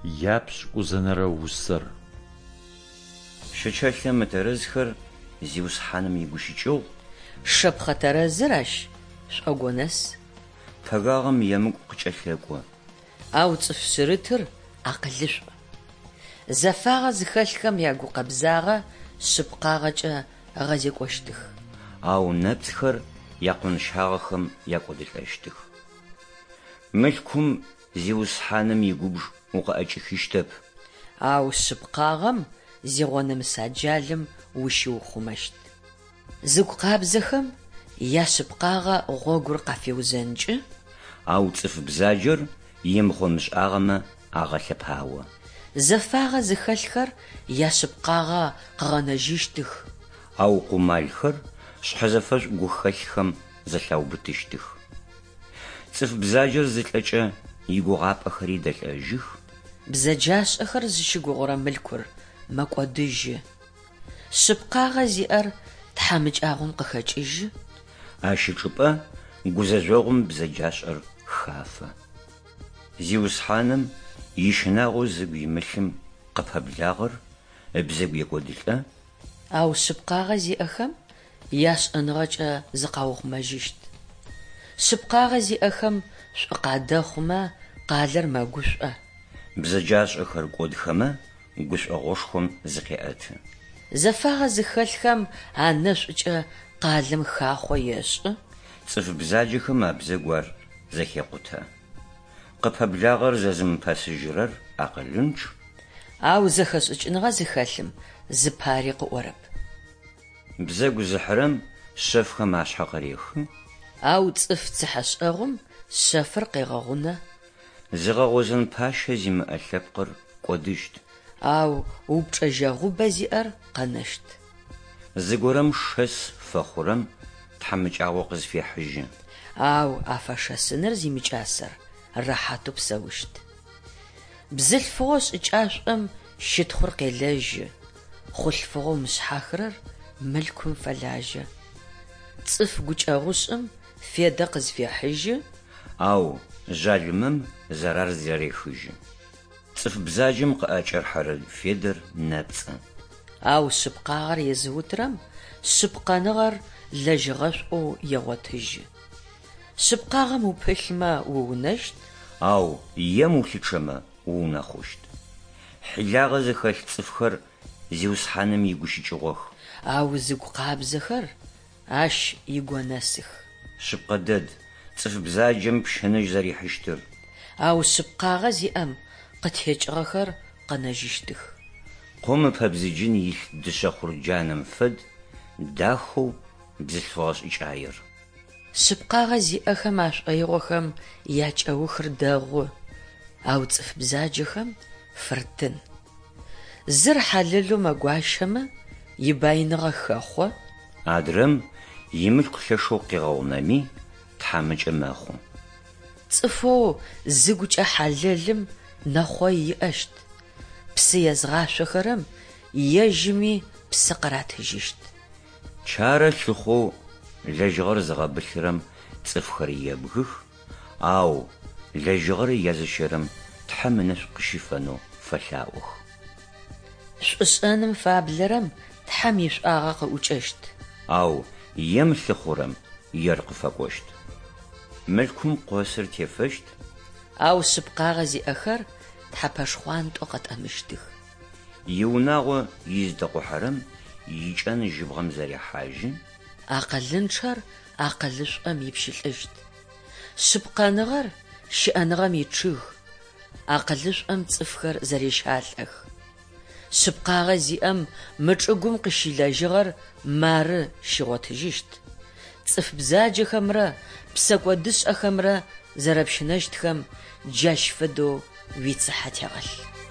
Япш узэнэрэ усэр. Щычэлъэ мытэрызхэр зиусхьаным игущыкӏыгъ. Шэпхъэ тэрэзыращ шӏогонэс. Пэгагъым емыкӏу къыкӏэлъэкӏо. Ау цӏыф шъырытыр акъылышӏу. Зэфагъэ зыхэлъхэм ягукъэбзагъэ шъыпкъагъэкӏэ гъэзекӏощтых. Ау нэпцхэр якъуншъхьагъэхэм якӏодылӏэщтых. Мылъкум зиусхьаным игубж укъэӏэкӏыхыщтэп. Ау шъыпкъагъэм зигъонэмыс аджалым ущыухъумэщт. Зыгу къабзэхэм яшъыпкъагъэ гъогур къафеузэнкӏы. Ау цӏыф бзаджэр имыхъомышӏагъэмэ агъэлъэпауэ. Зэфагъэ зыхэлъхэр яшъыпкъагъэ къыгъэнэжьыщтых. Ау къумалхэр шъхьэзэфэшӏ гухэлъхэм зэлъаубытыщтых. Цӏыф бзаджэр зылӏэкӏэ игугъапӏэхэри дэлӏэжьых. Бзэджашӏэхэр зыщыгугъурэ мылъкур мэкӏодыжьы. Шъыпкъагъэ зиӏэр тхьамыкӏагъом къыхэкӏыжьы. Ащычӏыпӏэ гузэжъогъум бзэджашӏэр хафэ. Зиусхьаным ишынагъо зыгу имылъым къыпэблагъэр бзэгу екӏодылӏэ. Ау шъыпкъагъэ зиӏэхэм яшӏэныгъэкӏэ зыкъаухъумэжьыщт. Шъыпкъагъэ зиӏэхэм шӏукъадэ хъумэ къалэр мэгушӏо. Бзэджашӏэхэр кӏодхэмэ гушӏогъошхом зыкъеӏэты. Зэфагъэ зыхэлъхэм анэшӏукӏэ къалэм хахъо ешӏы. Цӏыф бзаджэхэм а бзэгуар зэхекъутэ. Къыпэблагъэр зэзымыпэсыжьырэр акъылынч. Ау зэхэшӏыкӏыныгъэ зыхэлъым зы пари къыӏорэп. Бзэгу зыхьырэм шъэфхэм ашъхьэ къырехы. Ау цӏыф цыхьэшӏэгъум шъэфыр къегъэгъунэ. Зыгъэгъозэн пащэ зимыӏэ лъэпкъыр кӏодыщт. Ау упчӏэжьэгъубэ зиӏэр къэнэщт. Зыгорэм шэс фэхъурэм тхьамыкӏагъо къызфехьыжьы. Ау афэшэсыныр зимыкӏасэр рэхьату псэущт. Бзылъфыгъо шӏыкӏашӏом щытхъур къелэжьы. Хъулъфыгъо мышъхьахырэр мылъкум фэлажьэ. Цӏыф гукӏэгъушӏым федэ къызфехьыжьы. Ау жъалымэм зарар зэрехыжьы. Цӏыф бзаджэм къыӏэкӏэрхьэрэ федэр нэпцӏы. Ау шъыпкъагъэр езыутырэм шъыпкъэныгъэр лэжьыгъэшӏоу егъотыжьы. Шъыпкъагъэм упылъмэ уунэщт. Ау ем улъычэмэ уунэхъущт. Хьилагъэ зыхэлъ цӏыфхэр зиусхьаным игущыкӏыгъох. Ау зыгу къабзэхэр ащ игонэсых. Шъыпкъэ дэд цӏыф бзаджэм пшынэжь зэрихьыщтыр. Ау шъыпкъагъэ зиӏэм къытекӏыгъэхэр къэнэжьыщтых. Къомы пэбзыджын илъ дышъэ хъурджаным фэд дахэу бзылъфыгъэ шӏыкӏаир. Шъыпкъагъэ зиӏэхэм ашӏоигъохэм ячӏэухыр дэгъу. Ау цӏыф бзаджэхэм фыртын. Зыр хьалылу мэгуашэмэ ибайныгъэ хэхъо. Адрэм имылъку лъэшэу къегъэунэми тхьамыкӏэ мэхъу. Цӏыфоу зыгукӏэ хьалэлым нэхъо иӏэщт. Псы езгъашъохэрэм ежьми псы къыратыжьыщт. Чарэ лъыхъоу лэжьыгъэр зыгъэбылъырэм цӏыфхэр ебгых. Ау лэжьыгъэр языщэрэм тхьэм ынэшъу къыщыфэнэу фэлъаӏох. Шӏушӏэным фаблэрэм тхьэм ишӏуагъэ къыӏукӏэщт. Ау ем лъыхъурэм ер къыфэкӏощт. Мылъкум къосыр тефэщт. Ау шъыпкъагъэ зиӏэхэр тхьэпэшхъуантӏо къэтӏэмыщтых. Иунагъо издэкъухьэрэм икӏэн жьыбгъэм зэрехьажьы. Акъылынчъэр акъылышӏом ипшылӏыщт. Шъыпкъэныгъэр щыӏэныгъэм ичъыг. Акъылышӏом цӏыфхэр зэрещалӏэх. Шъыпкъагъэ зиӏэм мы чӏыгум къыщилэжьыгъэр мары щигъотыжьыщт. Цӏыф бзаджэхэмрэ псэкӏодышӏэхэмрэ зэрэпщынэщтхэм джащ фэдэу уицыхьэ тегъэлъ.